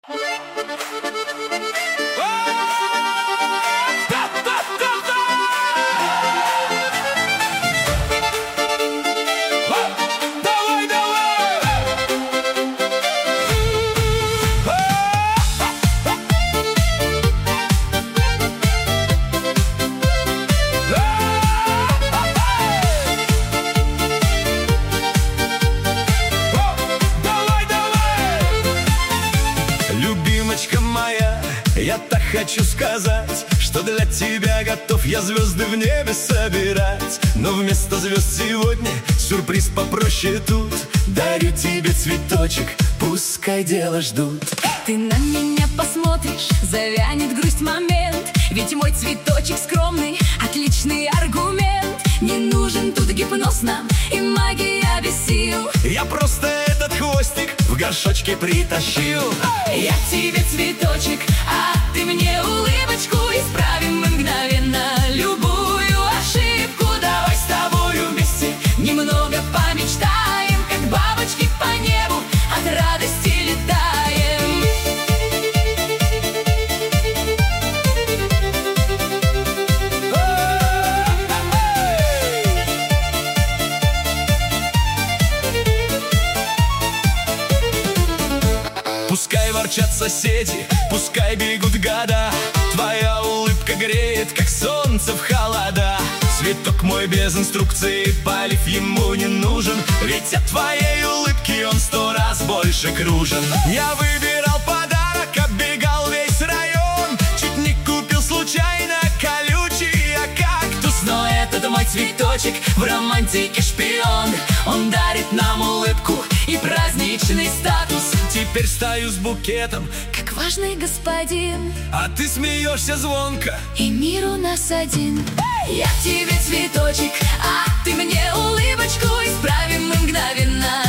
Любимочка моя, я так хочу сказать, что для тебя готов я звезды в небе собирать. Но вместо звезд сегодня сюрприз попроще тут. Дарю тебе цветочек, пускай дело ждут. Ты на меня посмотришь, завянет грусть в момент. Ведь мой цветочек скромный, отличный аргумент. Не нужен тут гипноз нам и магия без сил. Я просто этот хвостик в горшочке притащил. Я тебе цветочек, а ты мне улыбочку. Исправим мы мгновенно любую ошибку. Давай с тобою вместе немного помечтаем, как бабочки по небу от радости летаем. Пускай ворчат соседи, пускай бегут года, твоя улыбка греет, как солнце в холода. Цветок мой без инструкции, полив ему не нужен, ведь от твоей улыбки он 100 раз больше кружен. Я выбирал подарок, оббегал весь район, чуть не купил случайно колючий кактус. Но этот мой цветочек в романтике шпион. Он дарит нам улыбку и праздничный статус. Теперь стою с букетом, как важный господин, а ты смеешься звонко, и мир у нас один. Я тебе цветочек, а ты мне улыбочку. Исправим мы мгновенно